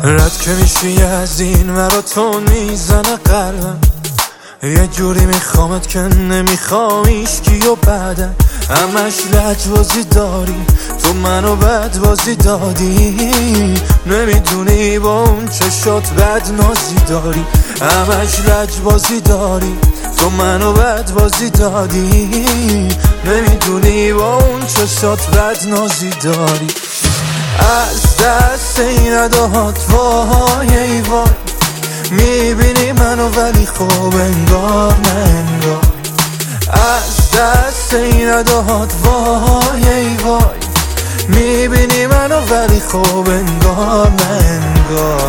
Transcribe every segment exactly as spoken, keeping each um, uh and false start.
رد که میشی از این مرا تو میزنه قلبم، یه جوری میخوامت که نمیخوام ایشکی و بعدم همش لجبازی داری، تو منو بد بازی دادی، نمیدونی با اون چشات بد نازی داری، همش لجبازی داری، تو منو بد بازی دادی، نمیدونی با اون چشات بد نازی داری. از دست این اداهات وای ای وای، میبینی منو ولی خوب انگار نه انگار. از دست این اداهات وای ای وای، میبینی منو ولی خوب انگار نه انگار.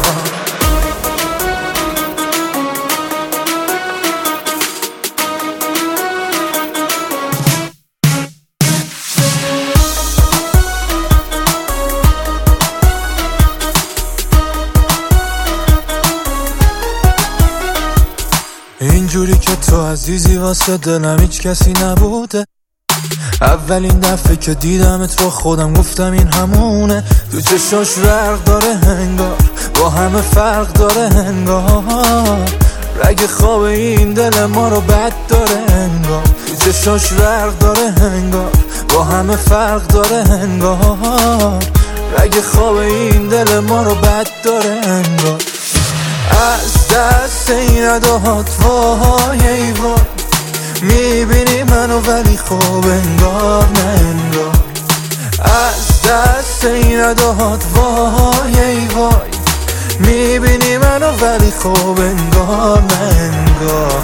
اینجوری که تو عزیزی واسه دلم هیچ کسی نبوده، اولین دفعه که دیدمت با خودم گفتم این همونه، تو چشاش برق داره انگار، با همه فرق داره انگار، رگ خواب این دل ما رو بد داره انگار، تو چشاش برق داره انگار، با همه فرق داره انگار، رگ خواب این دل ما رو بد داره انگار. از دست این اداهات وای ای وای، میبینی منو ولی خوب انگار نه انگار. از دست این اداهات وای ای وای، میبینی منو ولی خوب انگار نه انگار.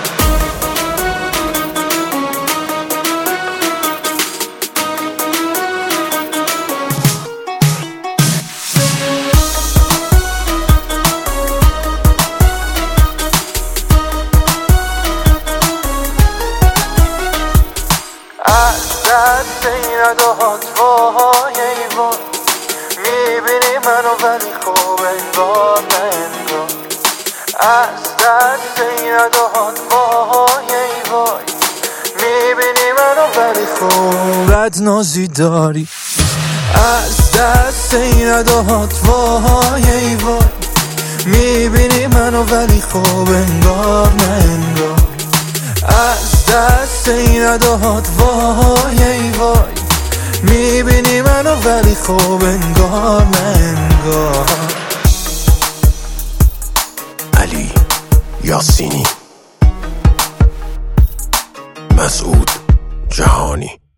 از دست این اداهات وای ای وای، میبینی منو ولی خوب انگار نه انگار. از دست این اداهات وای ای وای، میبینی منو ولی خوب بد نازی داری. از دست این اداهات وای ای وای، میبینی منو ولی خوب انگار نه انگار. از دست این اداهات وای ای وای، میبینی منو ولی خوب انگار نه انگار. علی یاسینی، مسعود جهانی.